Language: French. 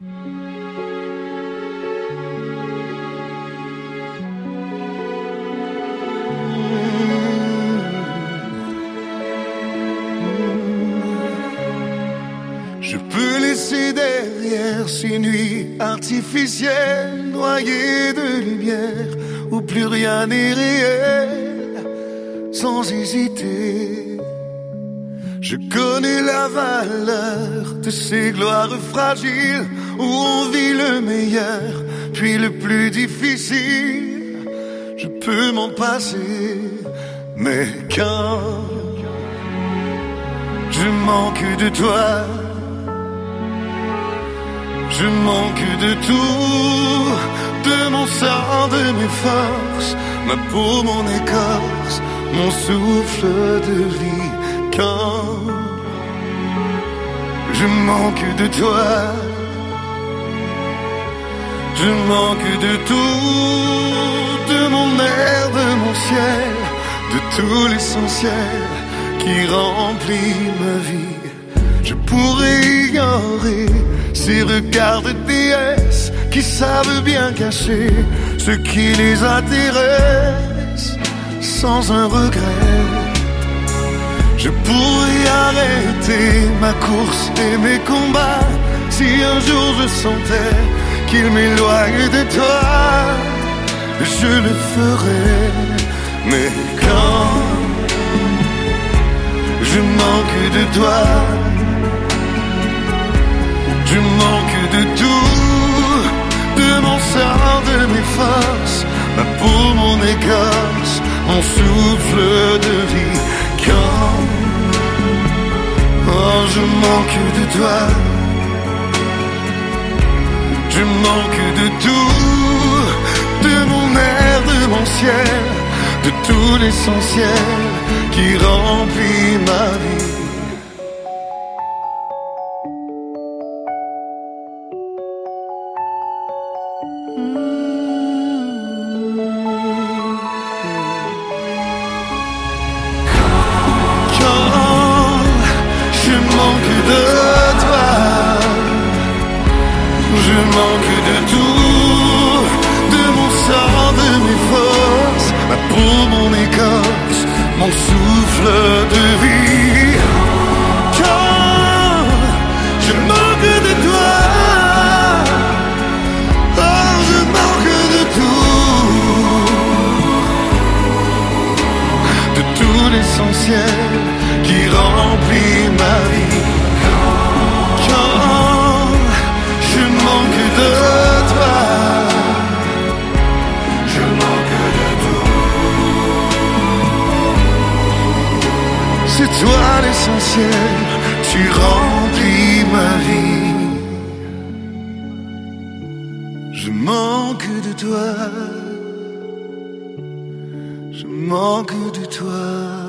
Je peux laisser derrière ces nuits artificielles, noyées de lumière, où plus rien n'est réel, sans hésiter. Je connais la valeur de ces gloires fragiles, où on vit le meilleur, puis le plus difficile. Je peux m'en passer, mais quand je manque de toi, je manque de tout, de mon sang, de mes forces, ma peau, mon écorce, mon souffle de vie. Quand je manque de toi, je manque de tout, de mon air, de mon ciel, de tout l'essentiel qui remplit ma vie. Je pourrais ignorer ces regards de déesses qui savent bien cacher ce qui les intéresse sans un regret. Je pourrais arrêter ma course et mes combats si un jour je sentais qu'il m'éloigne de toi, je le ferais. Mais quand je manque de toi, je manque de tout, de mon sang, de mes forces, ma peau, mon écorce, mon souffle de vie. Quand je manque de toi, je manque de tout, de mon air, de mon ciel, de tout l'essentiel qui remplit ma vie. Je manque de tout, de mon sang, de mes forces, ma peau, mon écorce, mon souffle de vie. Quand je manque de toi, oh, je manque de tout l'essentiel qui remplit ma vie. C'est toi l'essentiel, tu remplis ma vie. Je manque de toi, je manque de toi.